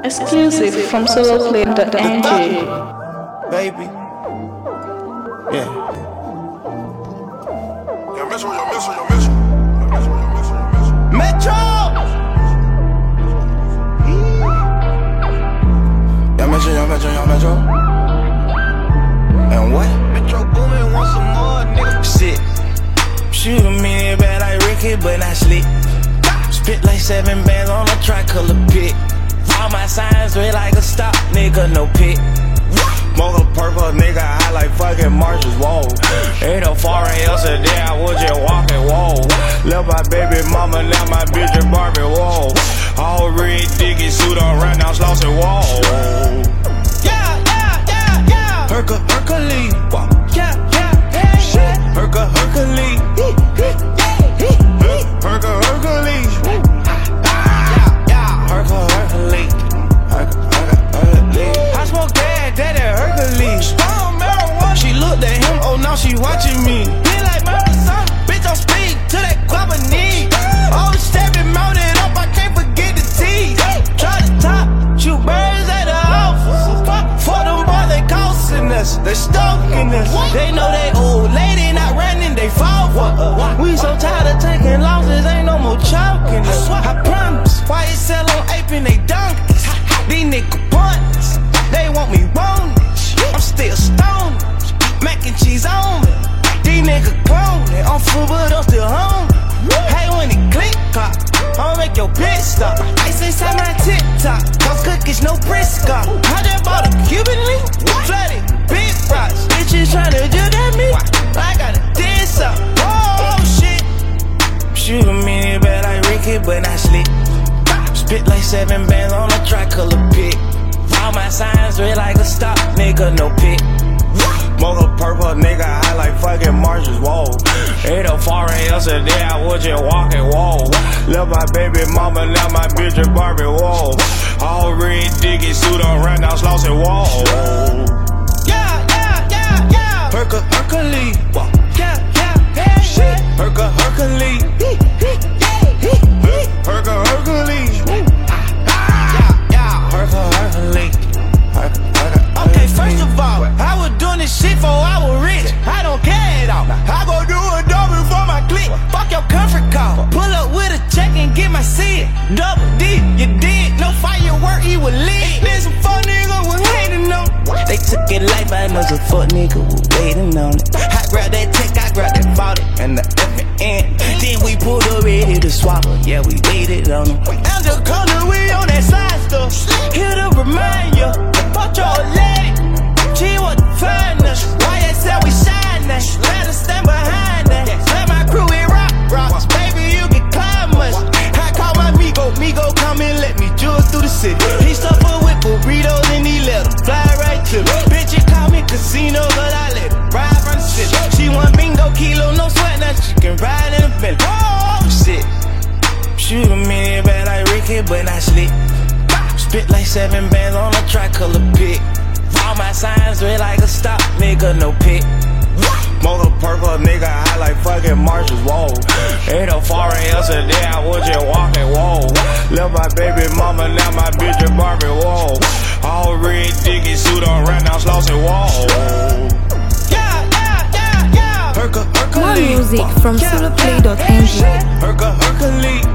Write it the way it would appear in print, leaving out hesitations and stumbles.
Exclusive from soloplay.ng. Baby. Yeah. Metro! Young Metro. And what? Metro Boomin want some more, nigga. Shit. Shoot a minute bad like Ricky, but not slick. Spit like 7 bands on a tricolor pit. All my signs red like a stop, nigga, no pit. Smoke a purple, nigga, high like fucking marshes, whoa. Ain't no foreign yesterday, I was just walking, whoa. Left my baby mama, now my bitch is Barbie, whoa. All red diggy suit on right now, Slauson, whoa. Yeah. Hercules, whoa. Yeah. Hercules. Hercules. I smoke that Hercules. She looked at him, oh now she watching me. Be like murder son, bitch don't speak to that clubber knee. Oh stepping mounted up, I can't forget the tease. Try to top, shoot birds at the office. For them boys they costing us, they stalking us. They know they old lady not running, they fall for us. We so tired of taking losses, ain't no more choking us. I promise, why you sell on aping they donkeys? These nigga punts, they want me wrong. I'm still stoned, mac and cheese on me. These niggas cloning, I'm full but I'm still home. Hey, when it click clock, I'll make your bitch stop. Ice inside my TikTok, cause cookies no Briscoe. I just bought a Cuban link, flooded big rocks. Bitches tryna do that me, I gotta diss up. Oh shit. Shoot a minute bad like Ricky, but not slick. Spit like 7 bands on a tricolor pit. All my signs red like a stop, nigga, no pit. Smoke a purple, nigga, high like fucking marshes, whoa. Ain't no foreign yesterday, I was just walking, whoa. Left my baby mama, now my bitch is Barbie, whoa. All red diggy suit on right now, Slauson, whoa. Yeah. Hercules, whoa. Yeah. Hercules. Okay, first of all, I was doing this shit before I was rich. I don't care at all. I go do a double for my clique. Fuck your comfort call. Pull up with a check and get my seat. Double D, you did. No firework, he was lit. There's some fuck nigga was hating on. They took it like I know some fuck nigga was waiting on it. I grabbed that tech, I grabbed that 40 and the FN. Then we pulled up ready to swap her. Yeah, we waited on them. I'm just corner, we on that side stuff. Here to remind you, fuck your lady. She was the finest. YSL, we shine that. Let us stand behind that. Let my crew in rocks. Baby, you can climb us. I call my Migo come and let me jewel through the city. He stuffed her with burritos and he let her fly right to me. Bitch, you call me casino, but I let her ride from the city. She want bingo, kilo, no sweat, now she can ride in a Bentley. Oh, shit. Shoot a minute bad like Ricky, but not slick. Spit like 7 bands on a tricolor pit. All my signs red like a stop, nigga, no pit. Smoke a purple, nigga, high like fucking marshes, whoa. Ain't no foreign yesterday, I was just walking, whoa. Left my baby mama, now my bitch is Barbie, whoa. All red diggy suit on right now, Slauson, whoa. Yeah. More music from soloplay.ng. Hercules.